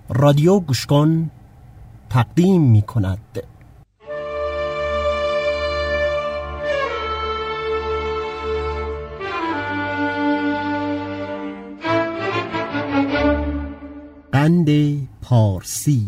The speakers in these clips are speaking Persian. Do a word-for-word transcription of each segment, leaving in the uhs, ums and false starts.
رادیو گوش کن تقدیم می کند. قند پارسی.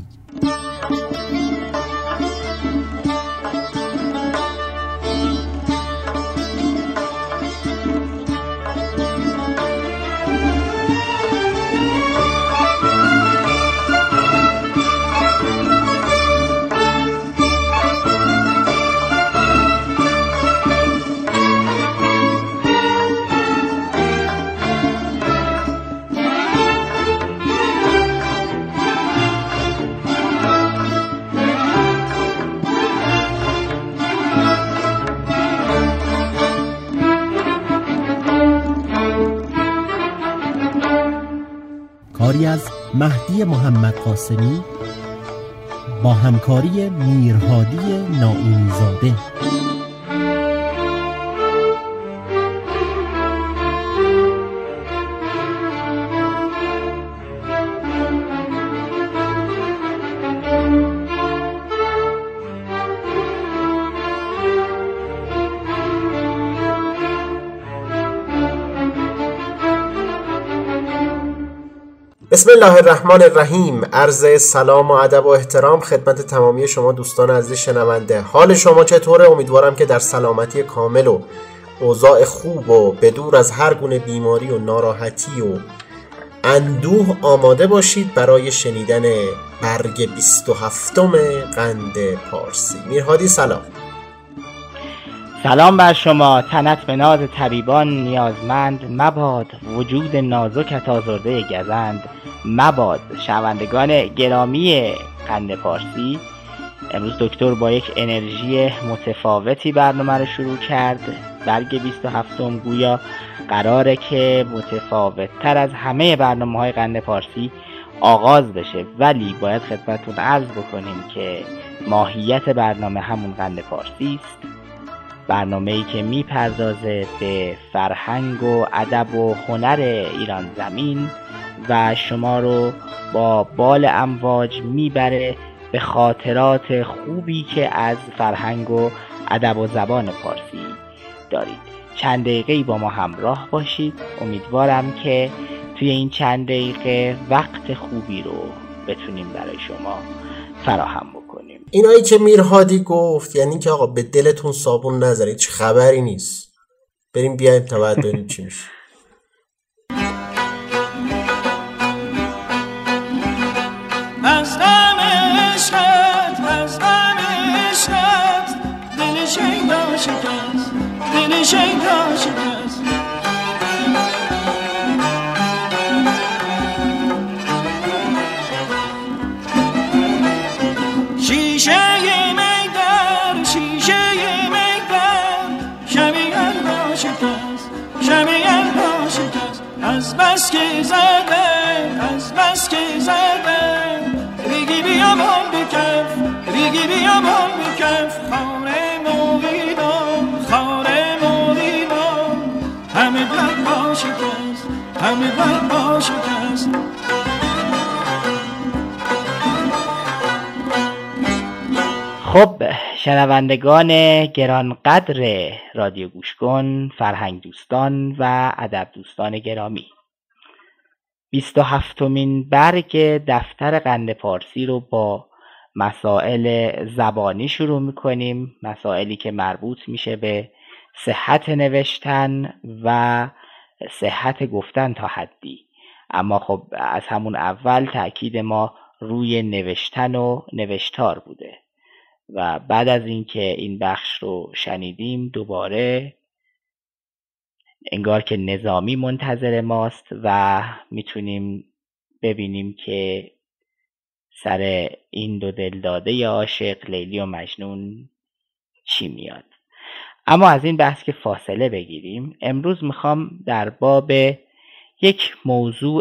کاری از مهدی محمد قاسمی با همکاری میرهادی ناینی زاده. بسم الله الرحمن الرحیم. عرض سلام و ادب و احترام خدمت تمامی شما دوستان عزیز شنونده. حال شما چطوره؟ امیدوارم که در سلامتی کامل و اوضاع خوب و بدور از هر گونه بیماری و ناراحتی و اندوه آماده باشید برای شنیدن برگ بیست و هفتم قند پارسی. میرهادی سلام. سلام بر شما. تنت به ناز طبیبان نیازمند مباد، وجود نازکت آزرده گزند مباد. شنوندگان گرامی قند پارسی، امروز دکتر با یک انرژی متفاوتی برنامه رو شروع کرد. برگ بیست و هفتم گویا قراره که متفاوت تر از همه برنامه های قند پارسی آغاز بشه، ولی باید خدمتتون عرض بکنیم که ماهیت برنامه همون قند پارسی است. برنامه‌ای که میپردازه به فرهنگ و ادب و هنر ایران زمین و شما رو با بال امواج میبره به خاطرات خوبی که از فرهنگ و ادب و زبان پارسی دارید. چند دقیقه‌ای با ما همراه باشید. امیدوارم که توی این چند دقیقه وقت خوبی رو بتونیم برای شما فراهم بکنیم. اینایی که میرهادی گفت یعنی که آقا به دلتون صابون نذارید، چه خبری نیست. بریم بیایم تا بعد ببینیم چی میشه. از غم عشقت از غم عشقت دل شیدا شکست، دل شیدا شکست. شیشه میدر شیشه میدر شمیان را شکست، شمیان را شکست. از بس که زده از بس که زده ریگی بیامون بکف، ریگی بیامون بکف. خانه مولیدان خانه مولیدان همه بر با شکست، همه بر با شکست. خب شنوندگان گرانقدر رادیو گوش کن، فرهنگ دوستان و ادب دوستان گرامی، بیست و هفتمین برگ دفتر قند پارسی رو با مسائل زبانی شروع میکنیم. مسائلی که مربوط میشه به صحت نوشتن و صحت گفتن تا حدی، اما خب از همون اول تأکید ما روی نوشتن و نوشتار بوده و بعد از اینکه این بخش رو شنیدیم دوباره انگار که نظامی منتظر ماست و میتونیم ببینیم که سر این دو دلداده عاشق لیلی و مجنون چی میاد. اما از این بحث که فاصله بگیریم، امروز میخوام در باب یک موضوع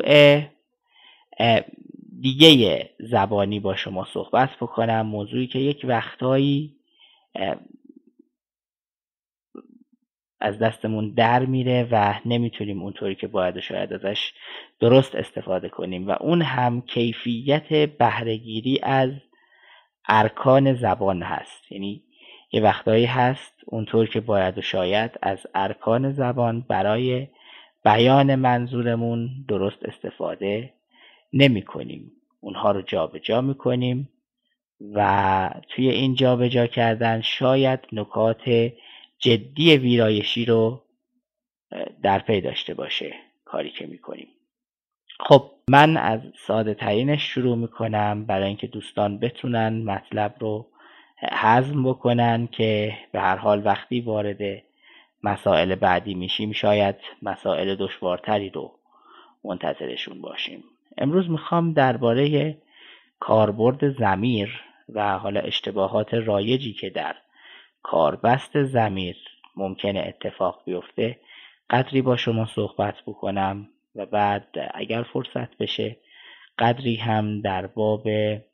دیگه زبانی با شما صحبت بکنم. موضوعی که یک وقتایی از دستمون در میره و نمیتونیم اونطوری که باید و شاید ازش درست استفاده کنیم و اون هم کیفیت بهره‌گیری از ارکان زبان هست. یعنی یه وقتایی هست اونطور که باید و شاید از ارکان زبان برای بیان منظورمون درست استفاده نمی کنیم، اونها رو جا به جا می کنیم و توی این جا به جا کردن شاید نکات جدی ویرایشی رو در پی داشته باشه کاری که می کنیم. خب من از ساده ترینش شروع می کنم برای اینکه دوستان بتونن مطلب رو هضم بکنن که به هر حال وقتی وارد مسائل بعدی میشیم شاید مسائل دشوارتری رو منتظرشون باشیم. امروز میخوام درباره کاربرد ضمیر و حالا اشتباهات رایجی که در کاربست ضمیر ممکنه اتفاق بیفته قدری با شما صحبت بکنم و بعد اگر فرصت بشه قدری هم در باب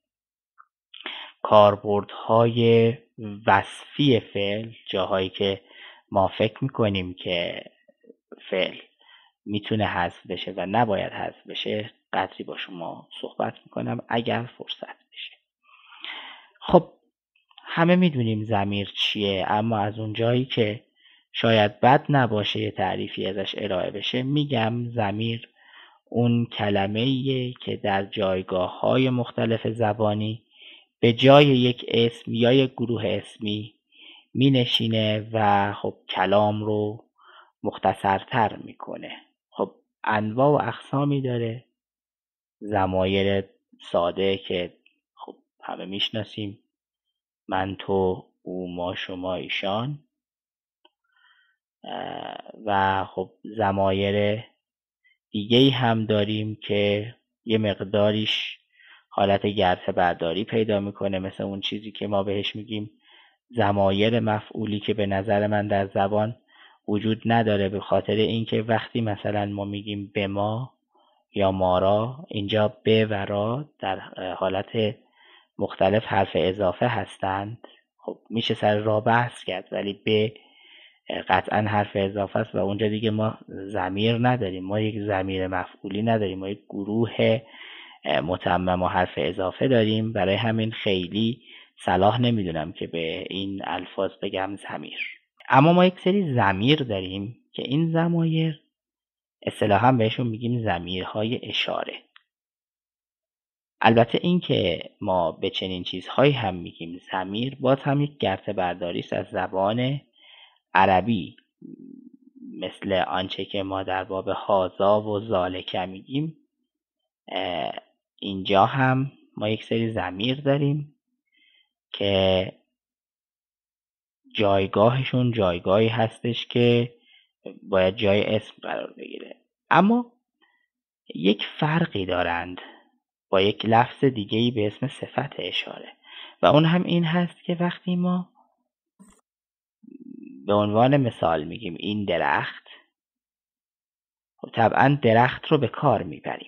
کاربردهای وصفی فعل، جاهایی که ما فکر میکنیم که فعل میتونه حذف بشه و نباید حذف بشه قدری با شما صحبت میکنم اگر فرصت بشه. خب همه میدونیم ضمیر چیه، اما از اون جایی که شاید بد نباشه یه تعریفی ازش ارائه بشه میگم ضمیر اون کلمه‌ایه که در جایگاه‌های مختلف زبانی به جای یک اسم یا یک گروه اسمی می نشینه و خب کلام رو مختصرتر میکنه. خب انواع و اقسامی داره، ضمایر ساده که خب همه میشناسیم، من تو او ما شما ایشان، و خب ضمایر دیگه‌ای هم داریم که یه مقداریش حالت گرفه برداری پیدا میکنه، مثل اون چیزی که ما بهش میگیم ضمایر مفعولی که به نظر من در زبان وجود نداره، به خاطر اینکه وقتی مثلا ما میگیم به ما یا مارا، اینجا به و را در حالت مختلف حرف اضافه هستند. خب میشه سر را بحث کرد ولی به قطعا حرف اضافه است و اونجا دیگه ما ضمیر نداریم، ما یک ضمیر مفعولی نداریم، ما یک گروه متمم و حرف اضافه داریم. برای همین خیلی صلاح نمیدونم که به این الفاظ بگم ضمیر. اما ما یک سری ضمیر داریم که این ضمایر اصطلاحاً بهشون میگیم ضمیرهای اشاره. البته این که ما به چنین چیزهایی هم میگیم ضمیر باز هم یک گرته برداری است از زبان عربی، مثل آنچه که ما در باب هازا و ذالک میگیم. اینجا هم ما یک سری ضمیر داریم که جایگاهشون جایگاهی هستش که باید جای اسم قرار بگیره، اما یک فرقی دارند با یک لفظ دیگه‌ای به اسم صفت اشاره و اون هم این هست که وقتی ما به عنوان مثال میگیم این درخت، خب طبعا درخت رو به کار میبریم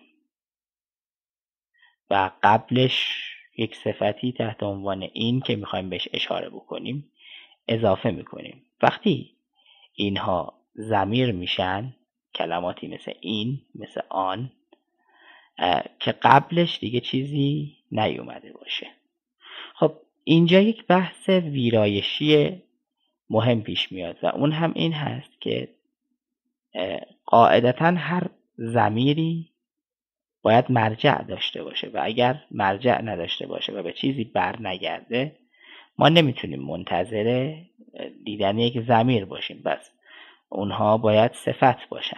و قبلش یک صفتی تحت عنوان این که میخوایم بهش اشاره بکنیم اضافه میکنیم. وقتی اینها ضمیر میشن، کلماتی مثل این، مثل آن، که قبلش دیگه چیزی نیومده باشه. خب اینجا یک بحث ویرایشی مهم پیش میاد و اون هم این هست که قاعدتاً هر ضمیری باید مرجع داشته باشه و اگر مرجع نداشته باشه و به چیزی بر نگرده ما نمیتونیم منتظر دیدن یک ضمیر باشیم، بس اونها باید صفت باشن.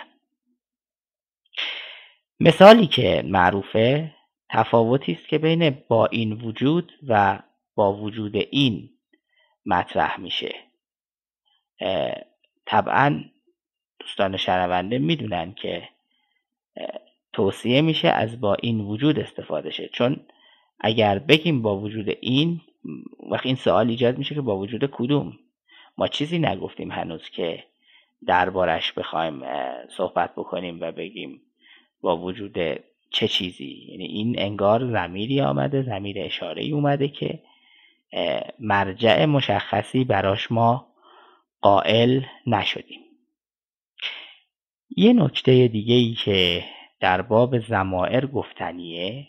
مثالی که معروفه تفاوتی است که بین با این وجود و با وجود این مطرح میشه. طبعا دوستان شنونده میدونن که توصیه میشه از با این وجود استفاده شه، چون اگر بگیم با وجود این، وقت این سوال ایجاد میشه که با وجود کدوم؟ ما چیزی نگفتیم هنوز که دربارش بخوایم صحبت بکنیم و بگیم با وجود چه چیزی. یعنی این انگار ضمیری آمده، ضمیر اشاره‌ای اومده که مرجع مشخصی براش ما قائل نشدیم. یه نکته دیگه ای که در باب ضمائر گفتنیه،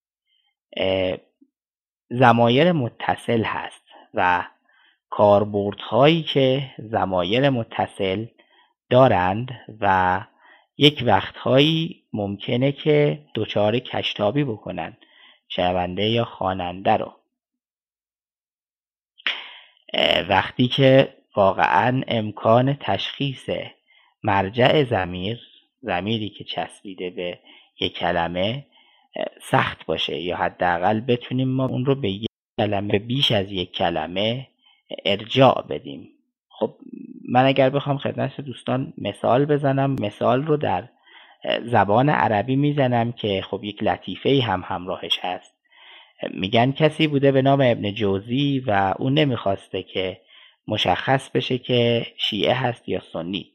ضمایر متصل هست و کاربردهایی که ضمایر متصل دارند و یک وقتهایی ممکنه که دچار کشتابی بکنن شنونده یا خواننده رو. وقتی که واقعا امکان تشخیص مرجع ضمیر، ضمیری که چسبیده به یک کلمه سخت باشه یا حداقل بتونیم ما اون رو به یک کلمه بیش از یک کلمه ارجاع بدیم. خب من اگر بخوام خدمت دوستان مثال بزنم، مثال رو در زبان عربی میزنم که خب یک لطیفه‌ای هم همراهش هست. میگن کسی بوده به نام ابن جوزی و اون نمیخواسته که مشخص بشه که شیعه هست یا سنی.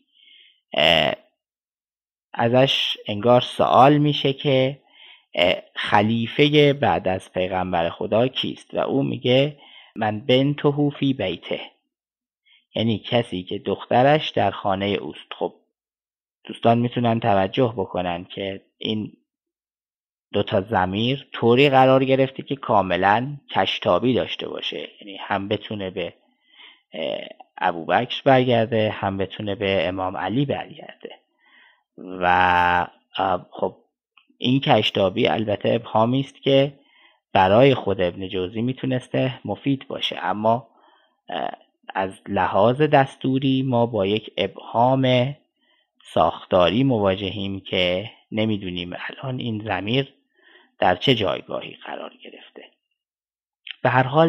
ازش انگار سوال میشه که خلیفه بعد از پیغمبر خدا کیست و او میگه من بنته فی بیته، یعنی کسی که دخترش در خانه اوست. خب دوستان میتونن توجه بکنن که این دوتا ضمیر طوری قرار گرفته که کاملا کشتابی داشته باشه، یعنی هم بتونه به ابوبکر برگرده هم بتونه به امام علی برگرده. و خب این کشتابی البته ابهامی است که برای خود ابن جوزی میتونسته مفید باشه، اما از لحاظ دستوری ما با یک ابهام ساختاری مواجهیم که نمیدونیم الان این ضمیر در چه جایگاهی قرار گرفته. به هر حال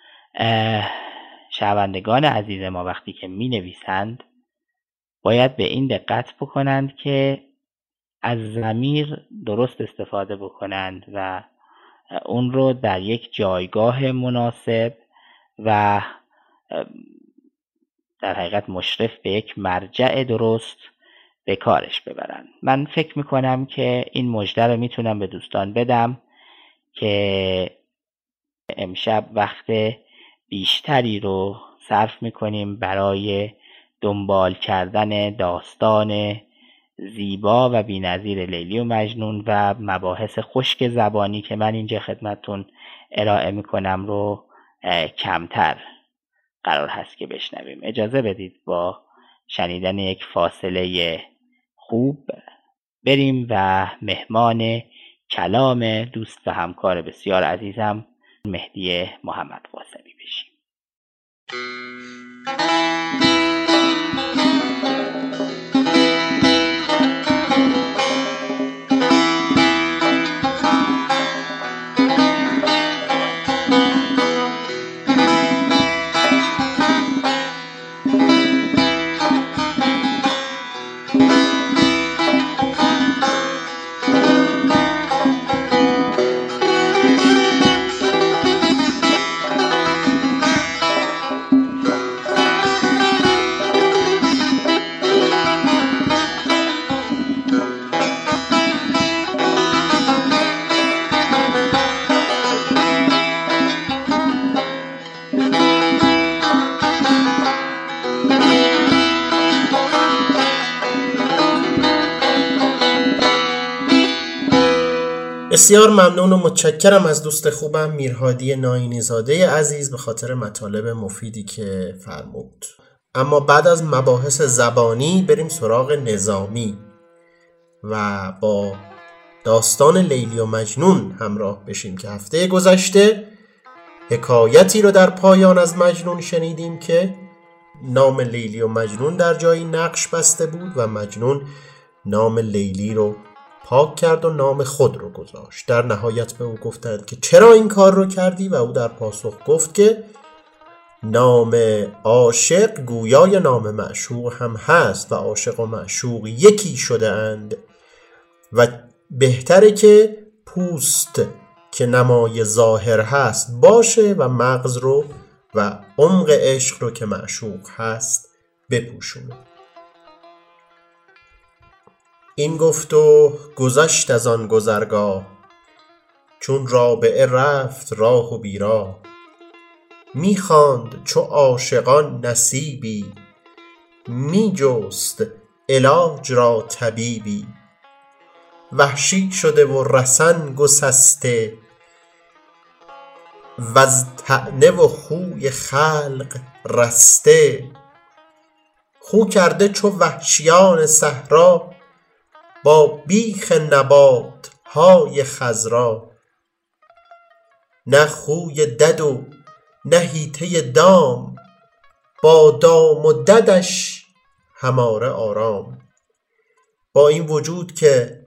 شنوندگان عزیز ما وقتی که می نویسند باید به این دقت بکنند که از ضمیر درست استفاده بکنند و اون رو در یک جایگاه مناسب و در حقیقت مشرف به یک مرجع درست به کارش ببرن. من فکر میکنم که این مژده رو میتونم به دوستان بدم که امشب وقت بیشتری رو صرف میکنیم برای دنبال کردن داستان زیبا و بی‌نظیر لیلی و مجنون و مباحث خشک زبانی که من اینجا خدمتتون ارائه میکنم رو کمتر قرار هست که بشنویم. اجازه بدید با شنیدن یک فاصله خوب بریم و مهمان کلام دوست و همکار بسیار عزیزم مهدی محمد قاسمی بشیم. بسیار ممنون و متشکرم از دوست خوبم میرهادی ناینی زاده عزیز به خاطر مطالب مفیدی که فرمود. اما بعد از مباحث زبانی بریم سراغ نظامی و با داستان لیلی و مجنون همراه بشیم که هفته گذشته حکایتی رو در پایان از مجنون شنیدیم که نام لیلی و مجنون در جایی نقش بسته بود و مجنون نام لیلی رو پاک کرد و نام خود رو گذاشت. در نهایت به او گفتند که چرا این کار رو کردی و او در پاسخ گفت که نام عاشق گویای نام معشوق هم هست و عاشق و معشوق یکی شده اند و بهتره که پوست که نمای ظاهر هست باشه و مغز رو و عمق عشق رو که معشوق هست بپوشونه. این گفت و گذشت از آن گذرگاه، چون رابعه رفت راه و بیراه. می‌خواند چو عاشقان نصیبی، می جست علاج را طبیبی. وحشی شده و رسن گسسته، وز طعنه و خوی خلق رسته. خو کرده چو وحشیان صحرا، با بیخ نبات های خضرا. نه خوی دد و نه حیطه دام، با دام و ددش هماره آرام. با این وجود که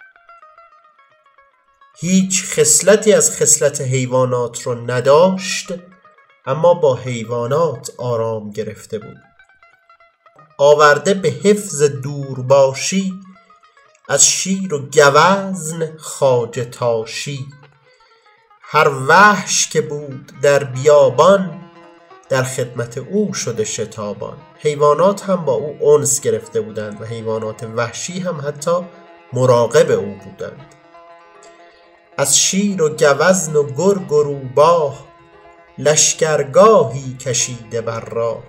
هیچ خصلتی از خصلت حیوانات رو نداشت، اما با حیوانات آرام گرفته بود. آورده به حفظ دور باشی، از شیر و گوزن خواجه تاشی. هر وحش که بود در بیابان، در خدمت او شده شتابان. حیوانات هم با او انس گرفته بودند و حیوانات وحشی هم حتی مراقب او بودند. از شیر و گوزن و گرگ و روباه، لشکرگاهی کشیده بر راه.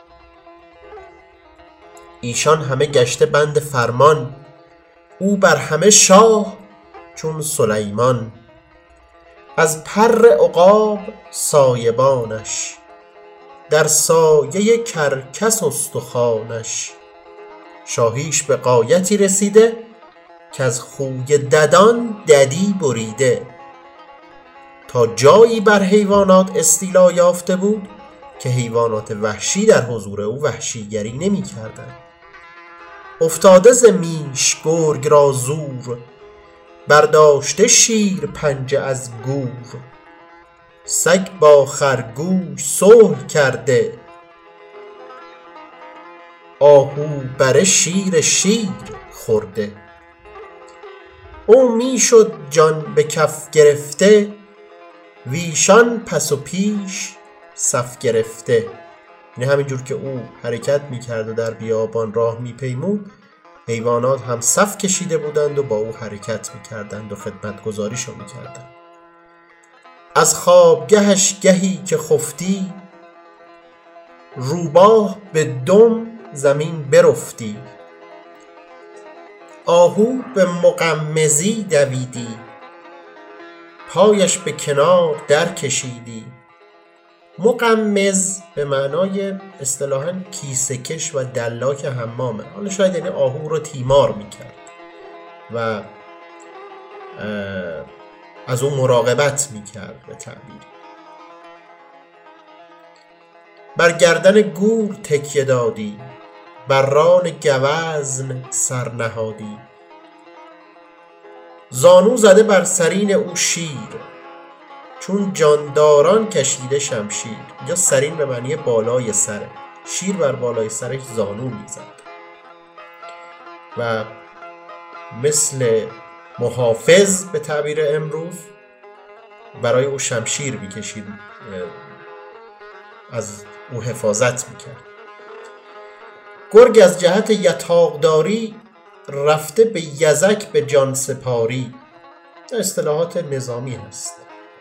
ایشان همه گشته بند فرمان، او بر همه شاه چون سلیمان. از پر عقاب سایبانش، در سایه کرکس استخوانش. شاهیش به غایتی رسیده، که از خوی ددان ددی بریده. تا جایی بر حیوانات استیلا یافته بود، که حیوانات وحشی در حضور او وحشیگری نمی کردند. افتاده ز میش گرگ را زور، برداشته شیر پنجه از گور. سگ با خرگوش صلح کرده، آهو بره شیر شیر خورده. او می شد جان به کف گرفته، ویشان پس و پیش صف گرفته. یعنی همینجور که او حرکت می کرد و در بیابان راه می پیمود، حیوانات هم صف کشیده بودند و با او حرکت می کردند و خدمتگزاریشو می کردند. از خوابگهش گهی که خفتی، روباه به دم زمین برفتی. آهو به مغمضی دویدی، پایش به کنار در کشیدی. مغمض به معنای اصطلاحاً کیسه کش و دلاک حمامه. حالا شاید یعنی آهو رو تیمار میکرد و از اون مراقبت میکرد به تعبیر. بر گردن گور تکیه دادی، بر ران گوزن سر نهادی. زانو زده بر سرین او شیر، چون جانداران کشیده شمشیر. یا سرین به معنی بالای سره، شیر بر بالای سرش زانو میزد و مثل محافظ به تعبیر امروز برای او شمشیر میکشید، از او حفاظت میکرد. گرگ از جهت یتاقداری، رفته به یزک به جان سپاری. اصطلاحات نظامی هست.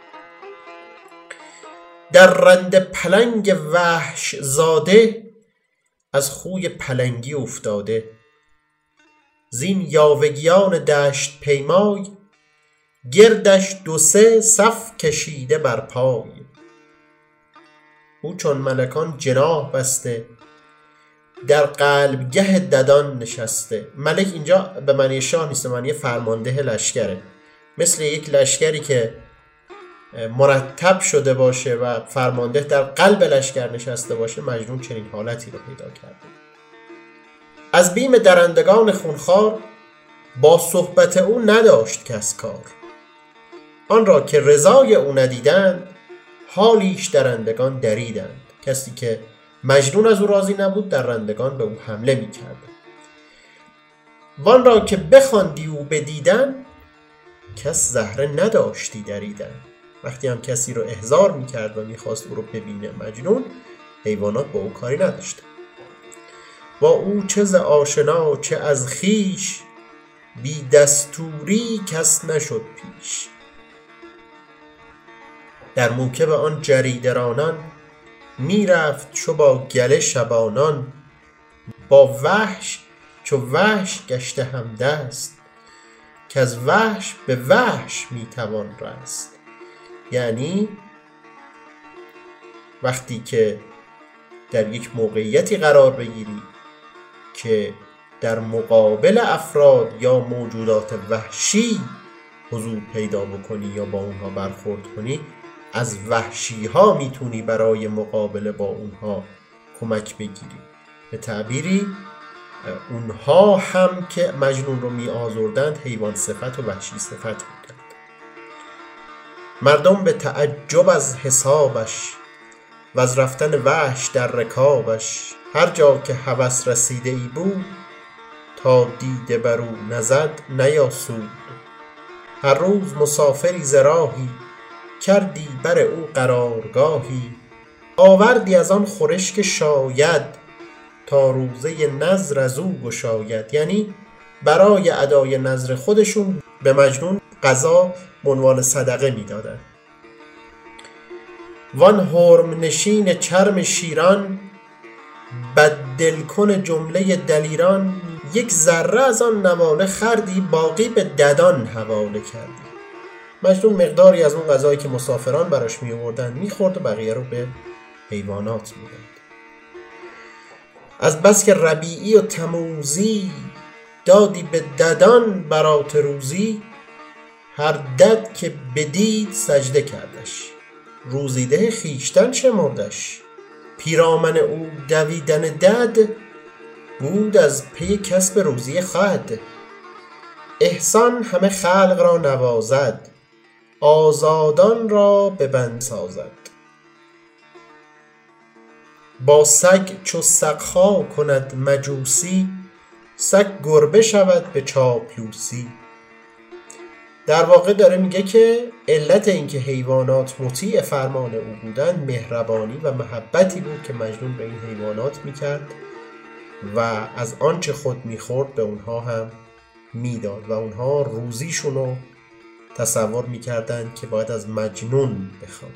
در رند پلنگ وحش زاده، از خوی پلنگی افتاده. زین یاوگیان دشت پیمای، گردش دو سه صف کشیده بر پای. او چون ملکان جناح بسته، در قلبگه ددان نشسته. ملک اینجا به معنی شاه نیست، به معنی فرمانده لشکره. مثل یک لشکری که مرتب شده باشه و فرمانده در قلب لشکر نشسته باشه، مجنون چنین حالتی رو پیدا کرده. از بیم درندگان خونخوار، با صحبت او نداشت کس کار. آن را که رضای او ندیدند، حالیش درندگان دریدند. کسی که مجنون از او راضی نبود، درندگان به او حمله می کردند. وان را که بخواندی او بدیدن، کس زهره نداشتی دریدن. وقتی هم کسی رو احضار می کرد و می خواست او رو ببینه مجنون، حیوانات با او کاری نداشتن. با او چه ز آشنا چه از خیش، بی دستوری کس نشد پیش. در موکب آن جریدرانان، می رفت چو با گله شبانان. با وحش چو وحش گشته هم دست، که از وحش به وحش میتوان رست. یعنی وقتی که در یک موقعیتی قرار بگیری که در مقابل افراد یا موجودات وحشی حضور پیدا بکنی یا با اونها برخورد کنی، از وحشی ها میتونی برای مقابله با اونها کمک بگیری. به تعبیری اونها هم که مجنون رو می آزردند حیوان صفت و وحشی صفت بودند. مردم به تعجب از حسابش و از رفتن وحش در رکابش، هر جا که هوس رسیده ای بود تا دیده بر او نزد نیاسود. هر روز مسافری ز راهی کردی بر او قرارگاهی، آوردی از آن خورش که شاید تا روزه نذر از او گشاید. یعنی برای ادای نذر خودشون به مجنون غذا به عنوان صدقه میدادن. وان حرم نشین چرم شیران، بد دل کن جمله دلیران، یک ذره از آن نواله خردی باقی به ددان حواله کردی. مجنون مقداری از اون غذایی که مسافران براش می آوردن میخورد و بقیه رو به حیوانات میداد. از بس که ربیعی و تموزی دادی به ددان برات روزی، هر دد که بدید سجده کردش، روزیده خیشتن شمردش. پیرامن او دویدن دد بود از پی کسب روزی خود. احسان همه خلق را نوازد، آزادان را به بند سازد. با سگ چو سگخا کند مجوسی، سگ گربه شود به چاپلوسی. در واقع داره میگه که علت اینکه حیوانات مطیع فرمان او بودن مهربانی و محبتی بود که مجنون به این حیوانات میکرد و از آنچه خود میخورد به اونها هم میداد و اونها روزیشون رو تصور میکردن که باید از مجنون بخوان.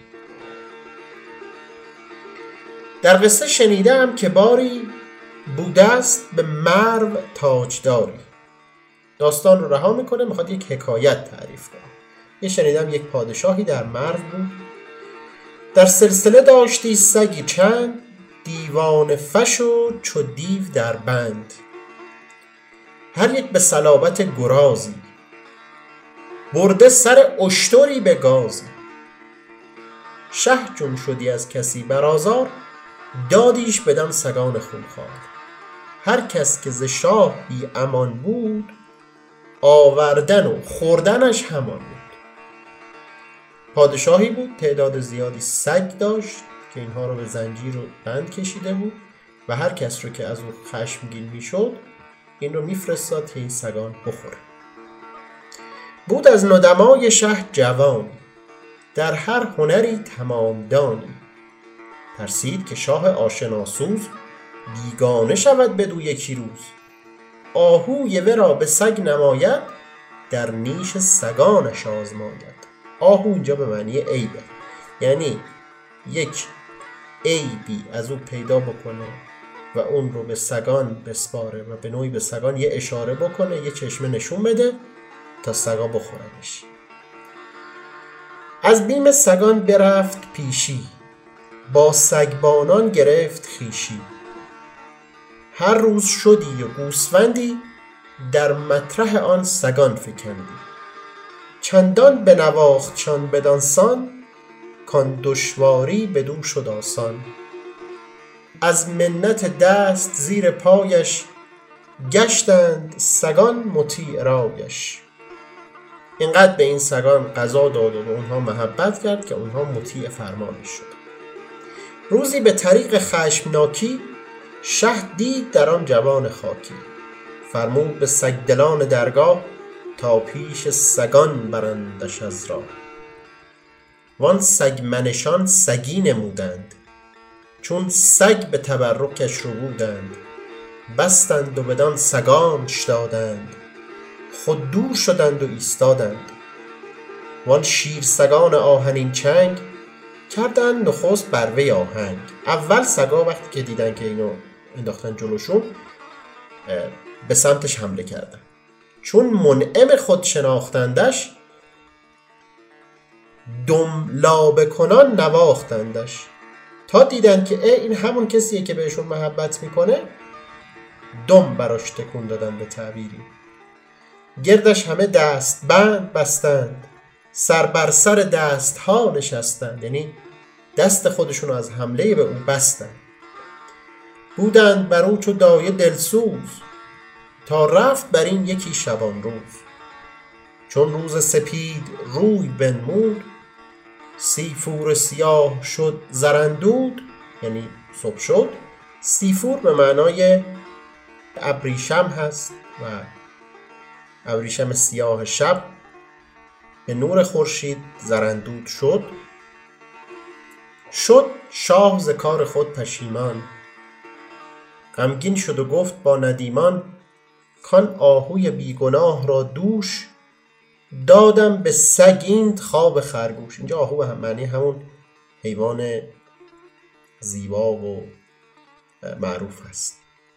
در قصه شنیدم که باری بوده است به مرو تاجداری. داستان رو رها میکنه، میخواد یک حکایت تعریف کنه. یه شنیدم یک پادشاهی در مرو بود، در سلسله داشتی سگی چند، دیوان فش و چو دیو در بند. هر یک به صلابت گرازی، برده سر اشتری به گازی. شه چون شدی از کسی برازار، دادیش بدان سگان خونخوار. هر کس که ز شاه بی امان بود، آوردن و خوردنش همان بود. پادشاهی بود تعداد زیادی سگ داشت که اینها رو به زنجیر و بند کشیده بود و هر کس رو که از او خشمگین میشد این رو میفرستاد که این سگان بخوره. بود از ندمای شه جوانی، در هر هنری تمام دانی. ترسید که شاه آشناسوز، بیگانه شود بدو یکی روز. آهوی ورا به سگ نماید، در نیش سگانش آزماید. آهو اینجا به معنی عیبه، یعنی یک عیبی از او پیدا بکنه و اون رو به سگان بسپاره و به نوعی به سگان یه اشاره بکنه، یه چشمه نشون بده تا سگا بخورنش. از بیم سگان برفت پیشی، با سگبانان گرفت خیشی. هر روز شدی و گوسفندی، در مطرح آن سگان فکندی. چندان بنواختشان بدان سان، کان دشواری بدو شد آسان. از منت دست زیر پایش، گشتند سگان مطیع رایش. اینقدر به این سگان غذا داد و به اونها محبت کرد که اونها مطیع فرمانش شد. روزی به طریق خشمناکی، شه دید در آن جوان خاکی. فرمود به سگدلان درگاه، تا پیش سگان برندش از راه. وان سگمنشان سگی نمودند، چون سگ به تبرکش رو بودند. بستند و بدان سگانش دادند، خود دور شدند و ایستادند. وان شیر سگان آهنین چنگ، کردند نخست بر وی آهنگ. اول سگا وقتی که دیدن که اینو انداختن جلوشون، به سمتش حمله کردن. چون منعم خود شناختندش، دم لابه کنان نواختندش. تا دیدن که ای این همون کسیه که بهشون محبت میکنه، دم براش تکون دادن به تعبیری. گردش همه دست بند بستند، سر بر سر دست ها نشستند، یعنی دست خودشون از حمله به او بستند. بودند بر او چو دایه دلسوز، تا رفت بر این یکی شبان روز. چون روز سپید روی بنمود، سیفور سیاه شد زرندود، یعنی صبح شد. سیفور به معنای ابریشم هست و ابریشم سیاه شب به نور خورشید زرندود شد. شد شاه ز کار خود پشیمان، غمگین شد و گفت با ندیمان، کان آهوی بیگناه را دوش، دادم به سگ اینت خواب خرگوش. اینجا آهو هم معنی همون حیوان زیبا و معروف است.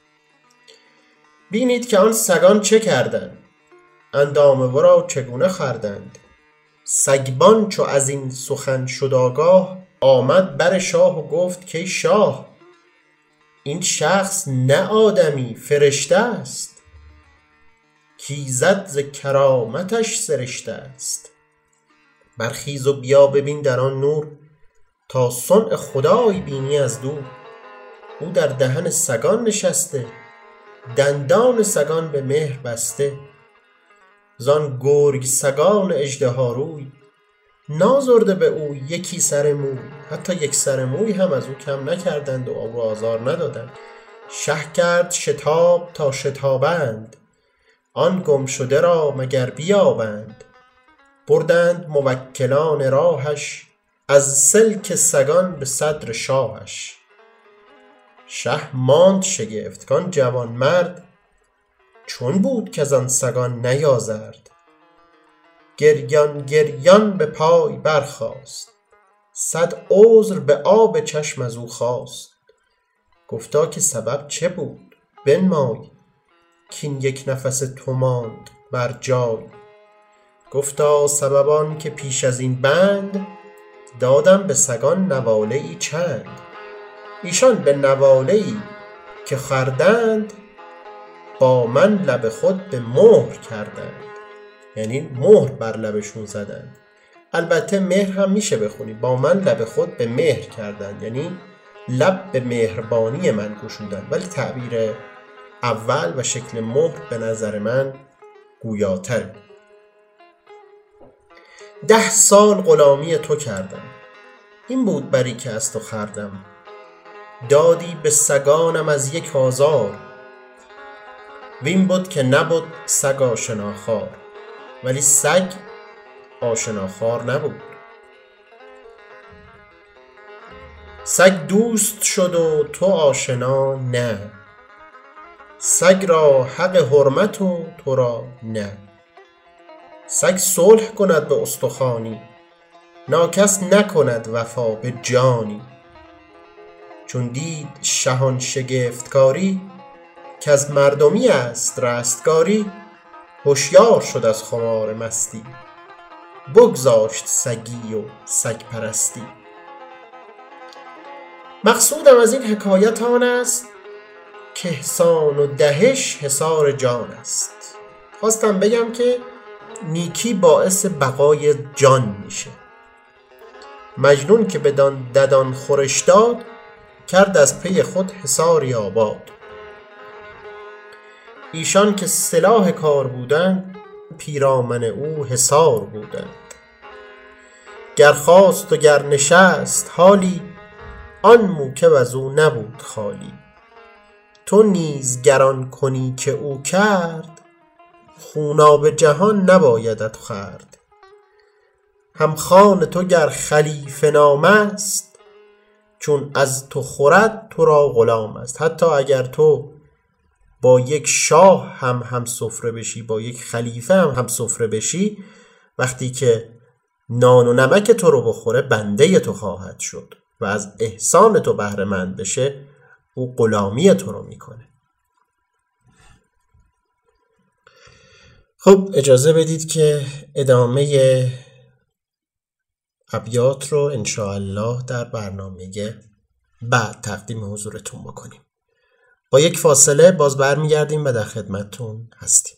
بینید که آن سگان چه کردند، اندام ورا چگونه خردند. سگبان چو از این سخن شد آگاه، آمد بر شاه و گفت که شاه، این شخص نه آدمی فرشته است، کایزد ز کرامتش سرشته است. برخیز و بیا ببین در آن نور، تا صنع خدای بینی از دور. او در دهن سگان نشسته، دندان سگان به مهر بسته. زان گرگ سگان اژدهاروی، نازرده به او یکی سر موی. حتی یک سر موی هم از او کم نکردند و او آزار ندادند. شه کرد شتاب تا شتابند، آن گم شده را مگر بیابند. بردند موکلان راهش، از سلک سگان به صدر شاهش. شه ماند شگفت کان جوان مرد، چون بود که از آن سگان نیازرد. گریان گریان به پای برخاست، صد عذر به آب چشم از او خواست. گفتا که سبب چه بود بنمای، کین یک نفس تو ماند بر جای. گفتا سبب آن که پیش از این بند، دادم به سگان نواله ای چند. ایشان به نواله ای که خردند، با من لب خود به مهر کردند. یعنی مهر بر لبشون زدند. البته مهر هم میشه بخونی، با من لب خود به مهر کردند، یعنی لب به مهربانی من گشودند. ولی تعبیر اول و شکل مهر به نظر من گویاتره. ده سال غلامی تو کردم، این بود بری که از تو خردم. دادی به سگانم از یک آزار، وین بود که نبود سگ آشناخوار. ولی سگ آشناخوار نبود. سگ دوست شد و تو آشنا نه، سگ را حق حرمت و تو را نه. سگ صلح کند به استخوانی، ناکس نکند وفا به جانی. چون دید شهان شگفتکاری، که از مردمی است رستگاری. هوشیار شد از خمار مستی، بگذاشت سگی و سگ پرستی. مقصودم از این حکایت آن است، که احسان و دهش حصار جان است. خواستم بگم که نیکی باعث بقای جان میشه. مجنون که بدان ددان خورش داد، کرد از پی خود حصاری آباد. ایشان که سلاح کار بودند، پیرامن او حصار بودند. گر خواست و گر نشست حالی، آن موکب از او نبود خالی. تو نیز گران کنی که او کرد، خوناب جهان نبایدت خورد. هم خان تو گر خلیفه نام است، چون از تو خورد تو را غلام است. حتی اگر تو با یک شاه هم هم سفره بشی، با یک خلیفه هم هم سفره بشی، وقتی که نان و نمک تو رو بخوره بنده تو خواهد شد و از احسان تو بهره مند بشه، او غلامی تو رو میکنه. خب اجازه بدید که ادامه ابیات رو انشاءالله در برنامه بعد تقدیم حضورتون بکنیم. با یک فاصله باز برمیگردیم و در خدمتتون هستیم.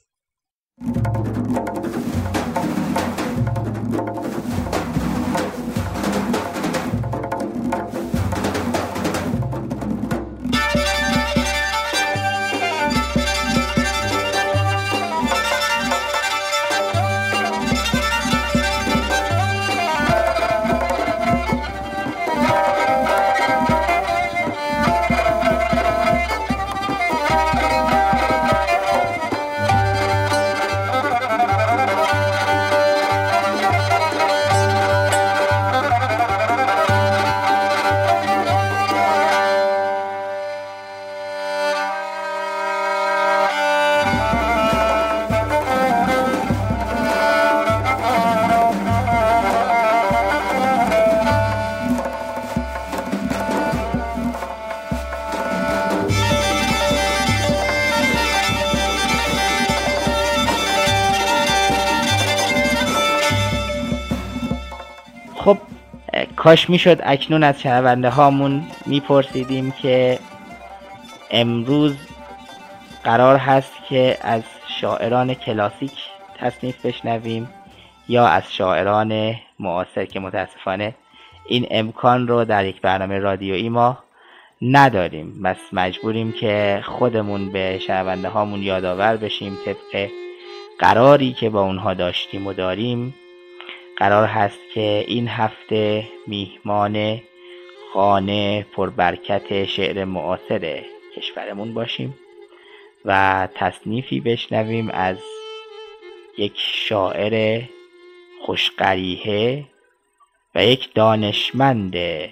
خب کاش میشد اکنون از شنونده هامون میپرسیدیم که امروز قرار هست که از شاعران کلاسیک تصنیف بشنویم یا از شاعران معاصر، که متاسفانه این امکان رو در یک برنامه رادیویی ما نداریم. بس مجبوریم که خودمون به شنونده هامون یادآور بشیم طبق قراری که با اونها داشتیم و داریم. قرار هست که این هفته میهمان خانه پربرکت شعر معاصر کشورمون باشیم و تصنیفی بشنویم از یک شاعر خوشقریحه و یک دانشمند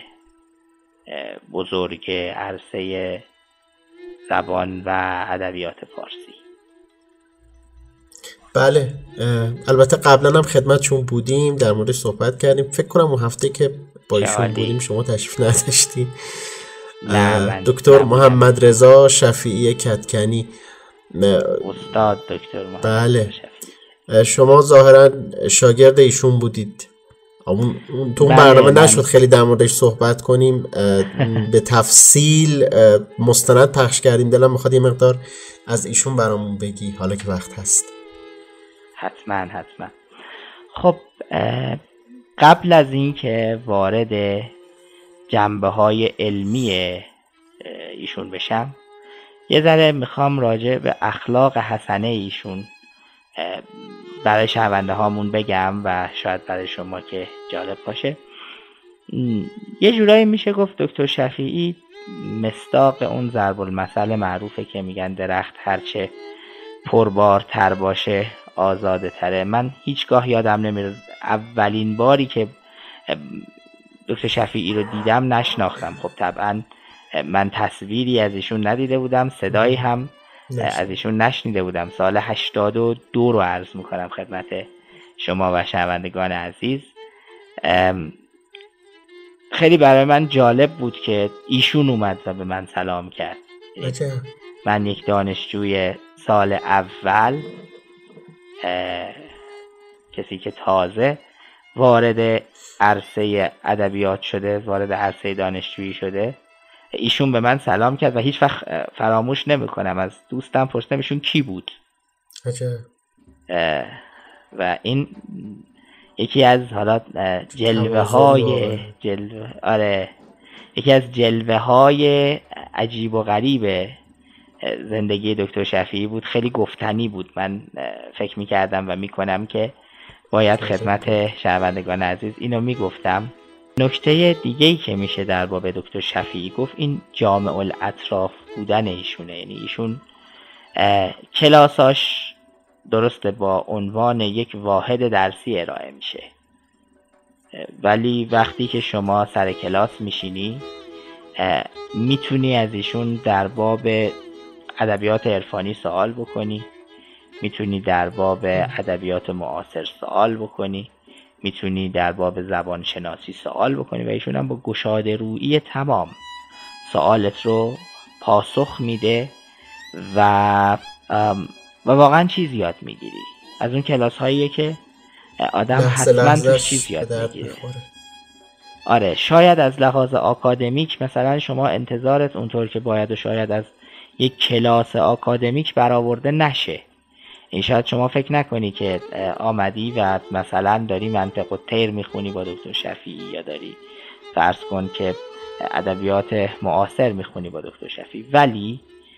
بزرگ عرصه زبان و ادبیات فارسی. بله، البته قبلا هم خدمتشون بودیم، در موردش صحبت کردیم. فکر کنم اون هفته که با ایشون بودیم شما تشریف نداشتین. دکتر محمد رضا شفیعی کدکنی، استاد دکتر محمد بله شفیعی. شما ظاهرا شاگرد ایشون بودید. اون تو اون برنامه بله نشد خیلی در موردش صحبت کنیم، به تفصیل مستند پخش کردیم. دلم میخواد یه مقدار از ایشون برامون بگی حالا که وقت هست. حتما حتما. خب قبل از این که وارد جنبه های علمی ایشون بشم، یه ذره میخوام راجع به اخلاق حسنه ایشون برای شنونده هامون بگم و شاید برای شما که جالب باشه. یه جورایی میشه گفت دکتر شفیعی مصداق اون ضرب المثل معروفه که میگن درخت هرچه پربارتر باشه آزاده تره. من هیچگاه یادم نمیره اولین باری که دکتر شفیعی رو دیدم نشناختم. خب طبعا من تصویری از ایشون ندیده بودم، صدایی هم از ایشون نشنیده بودم. سال هشتاد و دو رو عرض میکنم خدمت شما و شنوندگان عزیز. خیلی برای من جالب بود که ایشون اومد و به من سلام کرد. من یک دانشجوی سال اول، کسی که تازه وارد عرصه ادبیات شده، وارد عرصه دانشجویی شده، ایشون به من سلام کرد و هیچ وقت فراموش نمیکنم. از دوستم پرسیدم ایشون کی بود و این یکی از حالا جلوه های جلوه آره یکی از جلوه های عجیب و غریب زندگی دکتر شفیعی بود. خیلی گفتنی بود. من فکر میکردم و میکنم که باید خدمت شنوندگان عزیز اینو میگفتم. نکته دیگه‌ای که میشه در باب دکتر شفیعی گفت این جامع الاطراف بودن ایشونه. یعنی ایشون کلاساش درسته با عنوان یک واحد درسی ارائه میشه، ولی وقتی که شما سر کلاس میشینی میتونی از ایشون در باب ادبیات عرفانی سوال بکنی، میتونی در باب ادبیات معاصر سوال بکنی، میتونی در باب زبان شناسی سوال بکنی و ایشون هم با گشاده رویی تمام سوالت رو پاسخ میده و و واقعا چیز یاد میگیری. از اون کلاس هاییه که آدم حتما توش چیز یاد میگیره. آره شاید از لحاظ آکادمیک مثلا شما انتظارت اونطور که باید و شاید از یک کلاس آکادمیک برآورده نشه. این شاید شما فکر نکنی که آمدی و مثلا داری منطق و طیر میخونی با دکتر شفیعی، یا داری فرض کن که ادبیات معاصر میخونی با دکتر شفیعی، ولی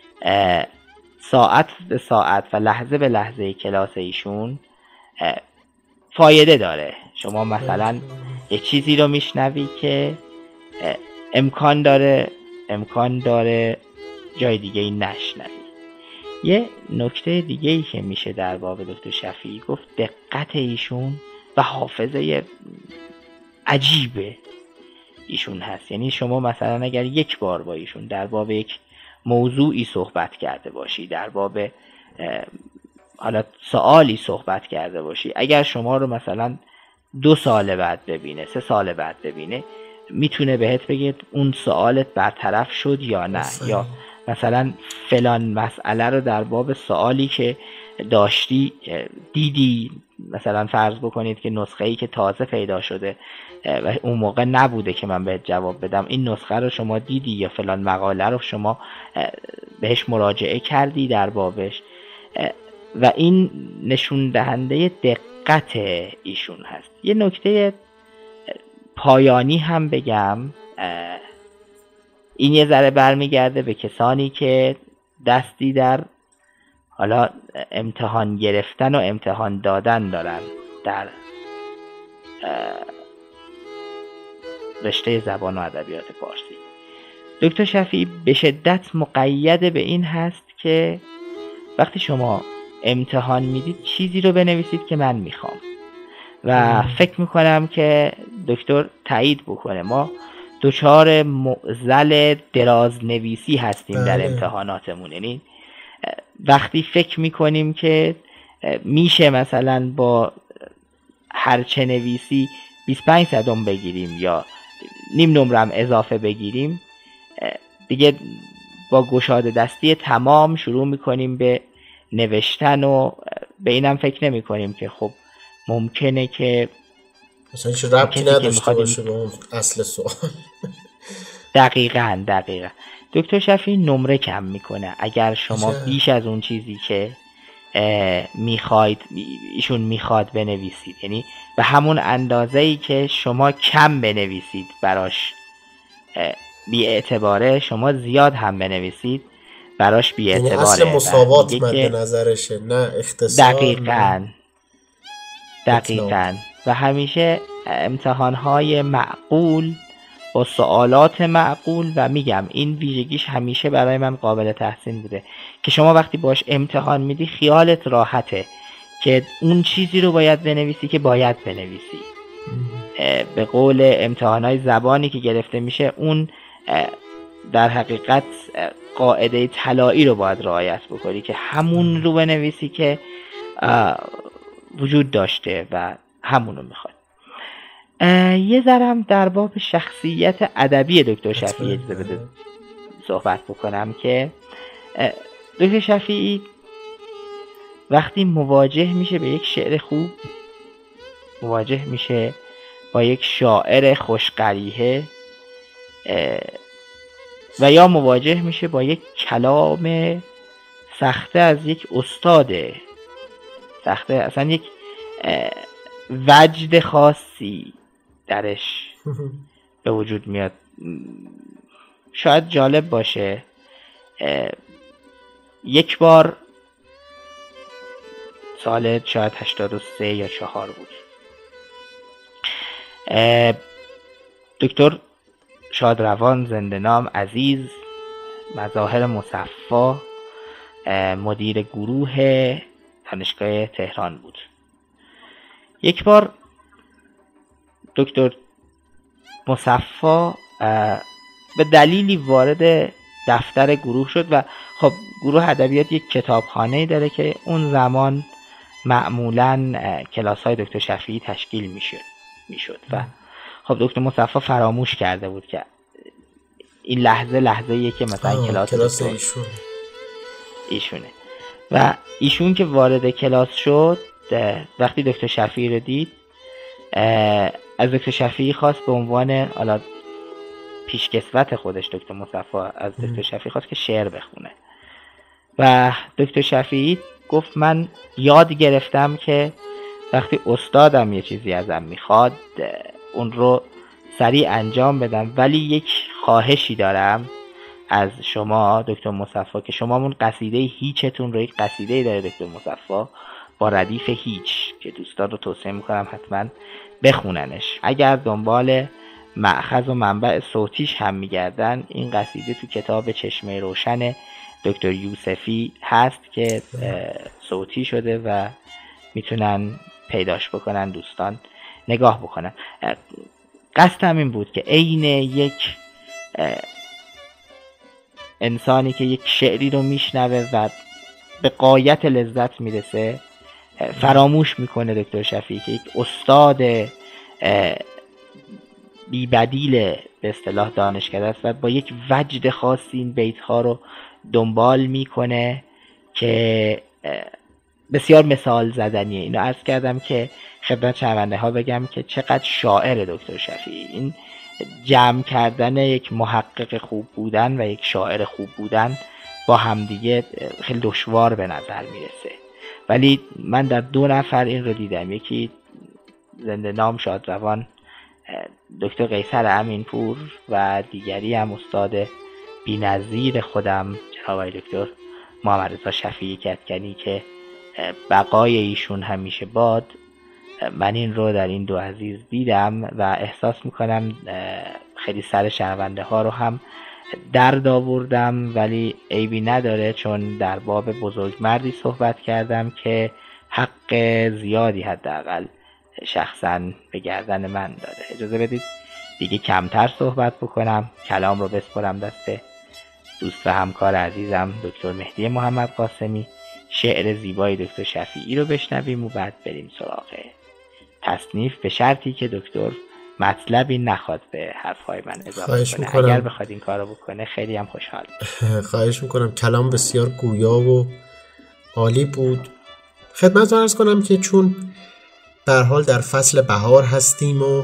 ساعت به ساعت و لحظه به لحظه کلاس ایشون فایده داره. شما مثلا یک چیزی رو میشنوی که امکان داره امکان داره جای دیگه ای نشنوی. یه نکته دیگه ای که میشه در باب دکتر شفیعی گفت، دقت ایشون و حافظه عجیبه ایشون هست. یعنی شما مثلا اگر یک بار با ایشون در باب یک موضوعی صحبت کرده باشی، در باب حالا سوالی صحبت کرده باشی، اگر شما رو مثلا دو سال بعد ببینه، سه سال بعد ببینه، میتونه بهت بگه اون سوالت برطرف شد یا نه، یا مثلا فلان مسئله رو در باب سوالی که داشتی دیدی. مثلا فرض بکنید که نسخه‌ای که تازه پیدا شده و اون موقع نبوده که من بهت جواب بدم، این نسخه رو شما دیدی یا فلان مقاله رو شما بهش مراجعه کردی در بابش، و این نشون دهنده دقت ایشون هست. یه نکته پایانی هم بگم، این یه ذره برمیگرده به کسانی که دستی در حالا امتحان گرفتن و امتحان دادن دارن در رشته زبان و ادبیات فارسی. دکتر شفیعی به شدت مقید به این هست که وقتی شما امتحان میدید چیزی رو بنویسید که من میخوام، و فکر میکنم که دکتر تایید بکنه ما دچار معضل دراز نویسی هستیم در امتحاناتمون. یعنی وقتی فکر میکنیم که میشه مثلا با هرچه نویسی بیست و پنج صدم بگیریم یا نیم نمرم اضافه بگیریم، دیگه با گشاده دستی تمام شروع میکنیم به نوشتن و به اینم فکر نمی کنیم که خب ممکنه که مثلا هیچ ربطی نداشته باشه به اون اصل سوال. دقیقاً دقیقاً دکتر شفیعی نمره کم میکنه اگر شما چه؟ بیش از اون چیزی که میخواید ایشون میخواد بنویسید، یعنی به همون اندازه‌ای که شما کم بنویسید براش بی اعتباره، شما زیاد هم بنویسید براش بی اعتباره. یعنی اصل مساوات مد نظرشه، نه اختصار. دقیقاً دقیقاً و همیشه امتحانهای معقول با سوالات معقول، و میگم این ویژگیش همیشه برای من قابل تحسین بوده که شما وقتی باش امتحان میدی خیالت راحته که اون چیزی رو باید بنویسی که باید بنویسی. به قول امتحانهای زبانی که گرفته میشه، اون در حقیقت قاعده طلایی رو باید رعایت بکنی که همون رو بنویسی که وجود داشته و همون رو میخواد. یه ذرم در باب شخصیت ادبی دکتر شفیعی اجازه بده صحبت بکنم که دکتر شفیعی وقتی مواجه میشه به یک شعر خوب، مواجه میشه با یک شاعر خوشقریحه، و یا مواجه میشه با یک کلام سخته از یک استاد سخته، اصلا یک وجد خاصی درش به وجود میاد. شاید جالب باشه، یک بار سال شاید هشتاد و سه یا چهار بود، دکتر شادروان زنده نام عزیز مظاهر مصفا مدیر گروه دانشگاه تهران بود. یک بار دکتر مصفا به دلیلی وارد دفتر گروه شد، و خب گروه ادبیات یک کتابخانه داره که اون زمان معمولاً کلاس‌های دکتر شفیعی تشکیل میشد میشد و خب دکتر مصفا فراموش کرده بود که این لحظه لحظه‌ایه که مثلا کلاس, کلاس ایشون ایشونه و ایشون که وارد کلاس شد وقتی دکتر شفیعی رو دید از دکتر شفیعی خواست به عنوان حالا پیشکسوت خودش دکتر مصفی از دکتر شفیعی خواست که شعر بخونه و دکتر شفیعی گفت من یاد گرفتم که وقتی استادم یه چیزی ازم میخواد اون رو سریع انجام بدم، ولی یک خواهشی دارم از شما دکتر مصفی که شما اون قصیده هیچتون رو، یک قصیده داره دکتر مصفی با ردیف هیچ که دوستان رو توصیه میکنم حتما بخوننش. اگر دنبال مأخذ و منبع صوتیش هم میگردن این قصیده تو کتاب چشمه روشن دکتر یوسفی هست که صوتی شده و میتونن پیداش بکنن، دوستان نگاه بکنن. قصدم این بود که عین یک انسانی که یک شعری رو میشنوه و به غایت لذت میرسه فراموش میکنه دکتر شفیعی که یک استاد بی بدیل به اصطلاح دانشکده است و با یک وجد خاصی این بیت ها رو دنبال میکنه که بسیار مثال زدنیه. اینو عرض کردم که خدمت شنونده ها بگم که چقدر شاعر دکتر شفیعی. این جمع کردن یک محقق خوب بودن و یک شاعر خوب بودن با همدیگه خیلی دشوار به نظر میرسه، ولی من در دو نفر این رو دیدم. یکی زنده نام شادروان دکتر قیصر امینپور و دیگری هم استاد بی‌نظیر خودم جناب دکتر محمد رضا شفیعی کدکنی که بقای ایشون همیشه باد. من این رو در این دو عزیز دیدم و احساس میکنم خیلی سر شنونده ها رو هم درد آوردم، ولی عیبی نداره چون در باب بزرگمردی صحبت کردم که حق زیادی حداقل شخصا به گردن من داده. اجازه بدید دیگه کمتر صحبت بکنم، کلام رو بسپرم دست دوست و همکار عزیزم دکتر مهدی محمد قاسمی. شعر زیبای دکتر شفیعی رو بشنویم و بعد بریم سراغ تصنیف، به شرطی که دکتر مطلبی نخواد به حرفهای من اضافه کنه. اگر بخواد این کارو بکنه خیلی هم خوشحال میشم. خواهش میکنم. کلام بسیار گویا و عالی بود. خدمتتون عرض کنم که چون به هر حال در فصل بهار هستیم و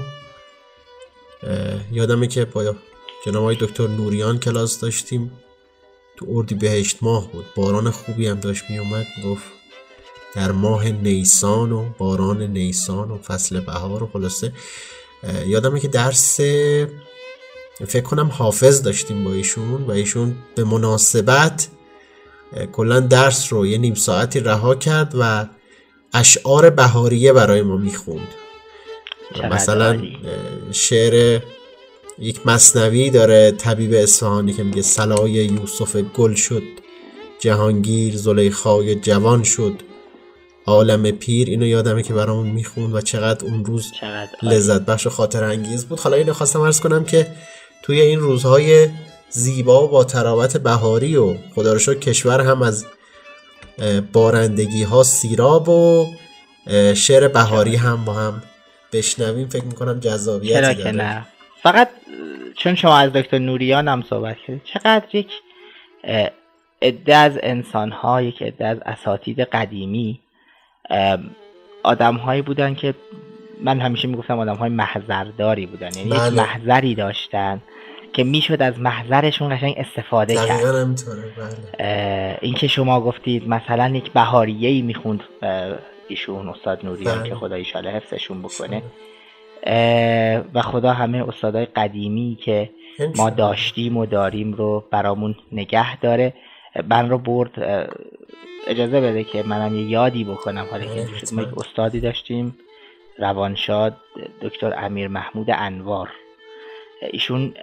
یادمه که با جناب آقای دکتر نوریان کلاس داشتیم تو اردیبهشت ماه بود، باران خوبی هم داشت می اومد، گفت در ماه نیسان و باران نیسان و فصل بهار و خلاصه یادمه که درس فکر کنم حافظ داشتیم با ایشون و ایشون به مناسبت کلا درس رو یه نیم ساعتی رها کرد و اشعار بهاریه برای ما میخوند. مثلا شعر یک مثنوی داره طبیب اصفهانی که میگه صلای یوسف گل شد، جهانگیر زلیخای جوان شد، عالم پیر. اینو یادمه که برامون میخوند و چقدر اون روز چقدر لذت بخش و خاطر انگیز بود. حالا اینو خواستم عرض کنم که توی این روزهای زیبا و با تراوت بهاری و خدا رو شکر کشور هم از بارندگی ها سیراب و شعر بهاری هم با هم بشنویم فکر میکنم جذابیتی داره. چرا که نه. فقط چون شما از دکتر نوریان هم صحبت کردید، چقدر یک عده از انسان ها، یک عده از اساتید قدیمی آدم هایی بودن که من همیشه میگفتم آدم های محضرداری بودن، یعنی بله. یک محضری داشتن که میشد از محضرشون قشنگ استفاده کرد. دقیقاً همینطوره. بله. این که شما گفتید مثلا یک بهاریه‌ای میخوند ایشون استاد نوریان بله. که خدا ایشالا حفظشون بکنه و خدا همه استادای قدیمی که ما داشتیم و داریم رو برامون نگه داره. من رو برد، اجازه بده که منم یه یادی بکنم. حالا که ما یک استادی داشتیم روانشاد دکتر امیر محمود انوار. ایشون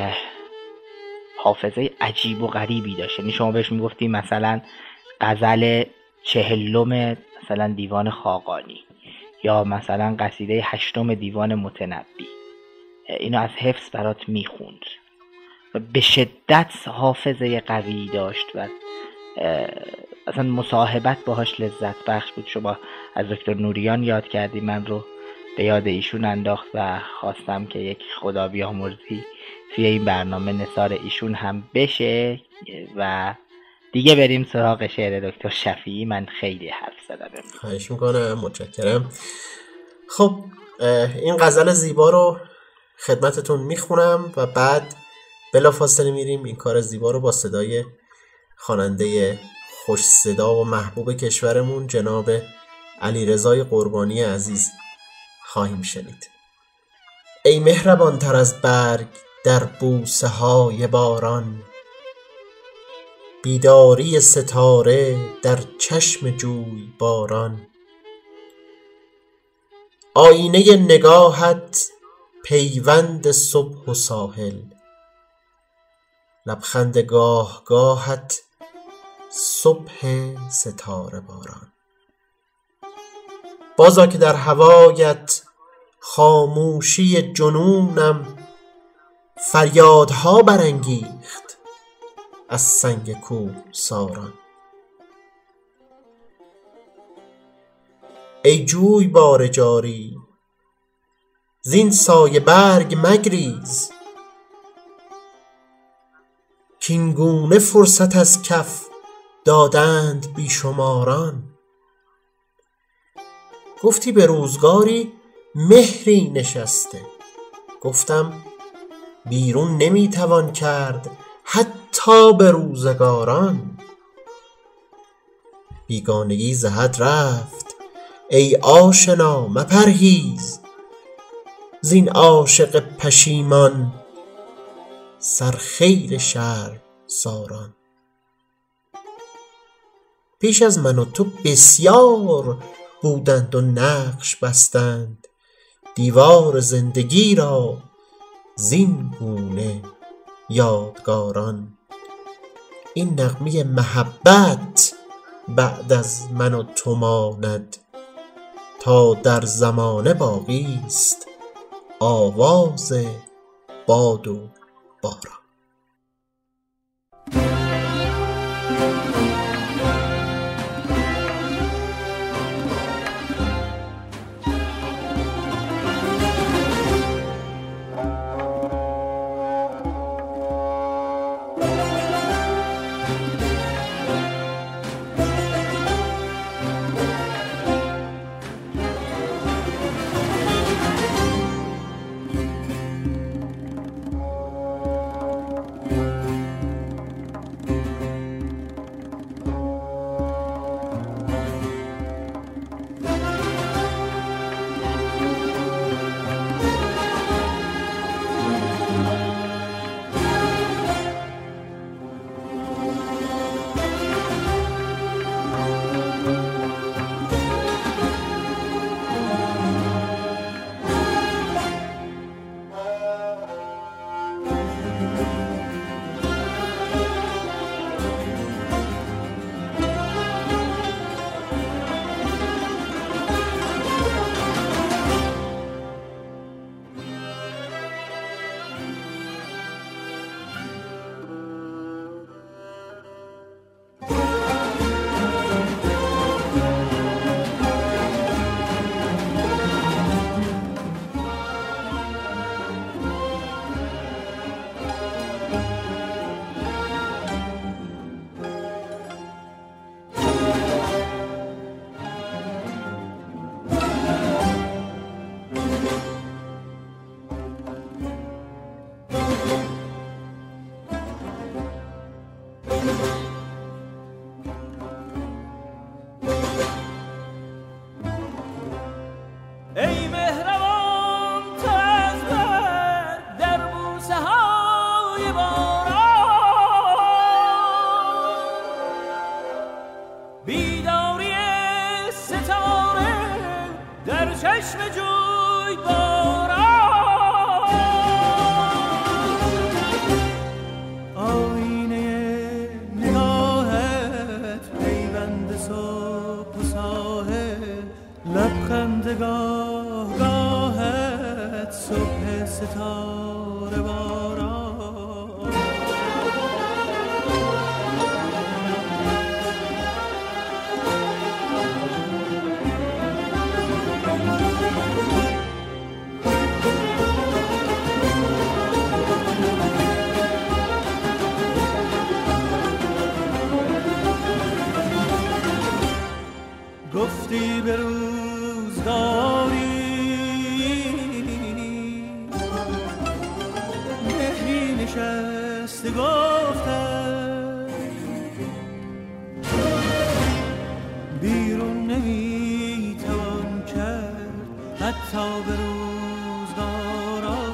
حافظه عجیب و غریبی داشت. یعنی شما بهش میگفتی مثلا غزل چهلم مثلا دیوان خاقانی یا مثلا قصیده هشتم دیوان متنبی، اینو از حفظ برات میخوند و به شدت حافظه قوی داشت و اصلا مصاحبت باهاش لذت بخش بود. شما از دکتر نوریان یاد کردی، من رو به یاد ایشون انداخت و خواستم که یک خدا بیامرزی توی این برنامه نثار ایشون هم بشه و دیگه بریم سراغ شعر دکتر شفیعی. من خیلی حرف زدم امروز. خواهش میکنم، متشکرم. خب این غزل زیبا رو خدمتتون میخونم و بعد بلافاصله میریم این کار زیبا رو با صدای خواننده خوش صدا و محبوب کشورمون جناب علیرضای قربانی عزیز خواهیم شنید. ای مهربان تر از برگ در بوسه های باران، بیداری ستاره در چشم جوی باران. آینه نگاهت پیوند صبح و ساحل، لبخند گاه گاهت صبح ستاره باران. بازا که در هوایت خاموشی جنونم، فریادها برانگیخت از سنگ کوهساران. ای جوی بار جاری زین سایه برگ مگریز، کین گونه فرصت از کف دادند بیشماران. گفتی به روزگاری مهری نشسته، گفتم بیرون نمیتوان کرد حتی به روزگاران. بیگانگی ز حد رفت ای آشنا مپرهیز، زین عاشق پشیمان سرخیل شرم ساران. پیش از من و تو بسیار بودند و نقش بستند، دیوار زندگی را زین گونه یادگاران. این نغمه محبت بعد از من و تو ماند، تا در زمانه باقی است آواز باد و باران. نشست گفتم بیرون نمیتوان کرد حتی به روزگارا.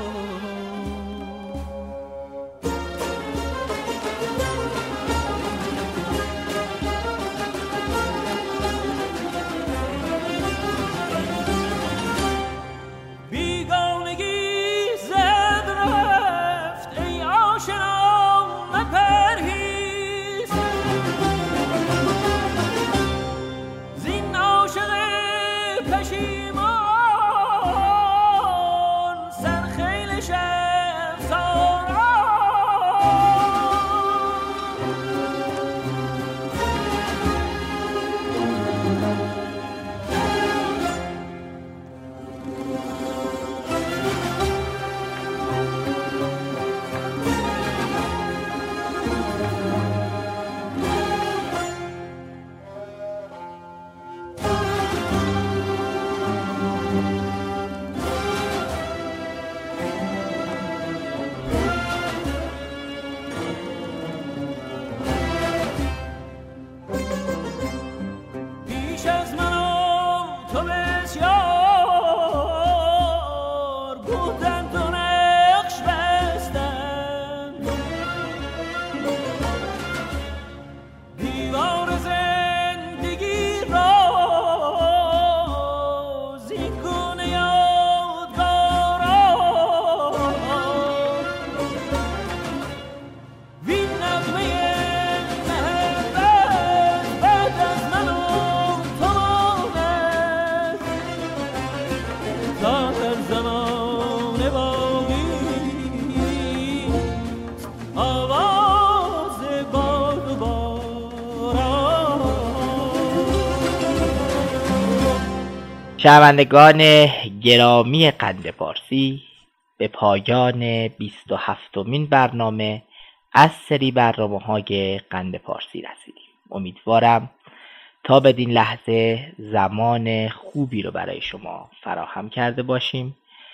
شنوندگان گرامی قند پارسی، به پایان بیست و هفتمین برنامه از سری برنامه‌های قند پارسی رسیدیم. امیدوارم تا بدین لحظه زمان خوبی رو برای شما فراهم کرده باشیم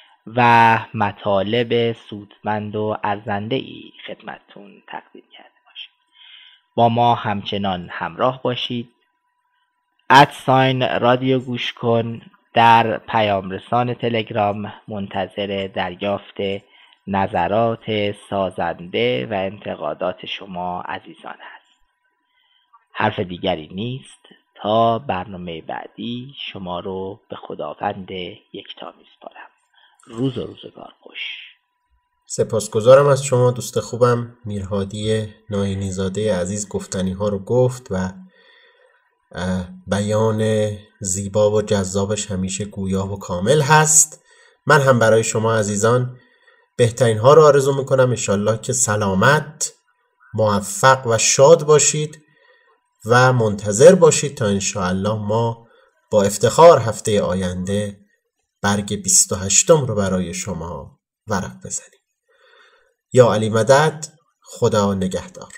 و مطالب سودمند و ارزنده‌ای خدمتتون تقدیم کرده باشیم. با ما همچنان همراه باشید. ادساین رادیو گوش کن در پیام رسان تلگرام منتظر دریافت نظرات سازنده و انتقادات شما عزیزان است. حرف دیگری نیست تا برنامه بعدی شما رو به خداوند یکتا میسپارم. روز و روزگار خوش. سپاسگزارم از شما دوست خوبم. میرهادی ناینی زاده عزیز گفتنی ها رو گفت و بیان زیبا و جذابش همیشه گویا و کامل هست. من هم برای شما عزیزان بهترین ها رو آرزو میکنم. انشالله که سلامت، موفق و شاد باشید و منتظر باشید تا انشالله ما با افتخار هفته آینده برگ بیست و هشتم رو برای شما ورق بزنیم. یا علی مدد. خدا نگهدار.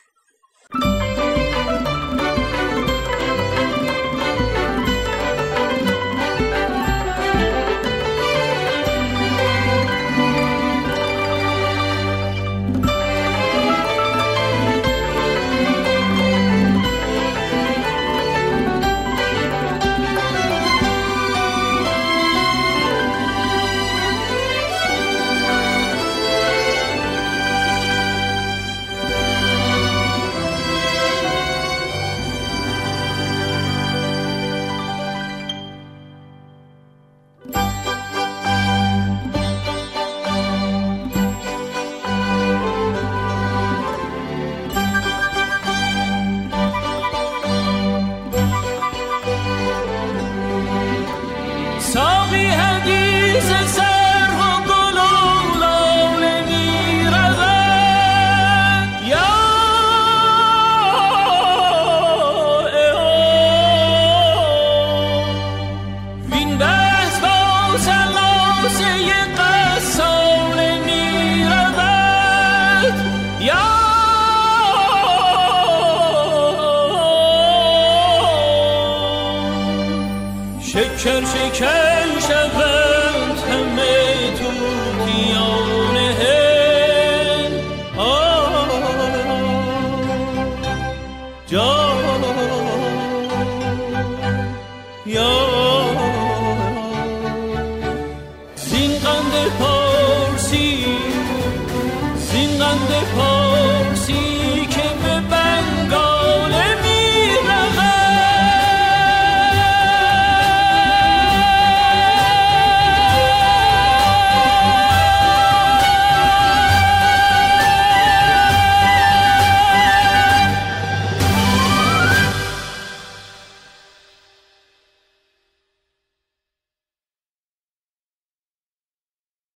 شکر شکر شود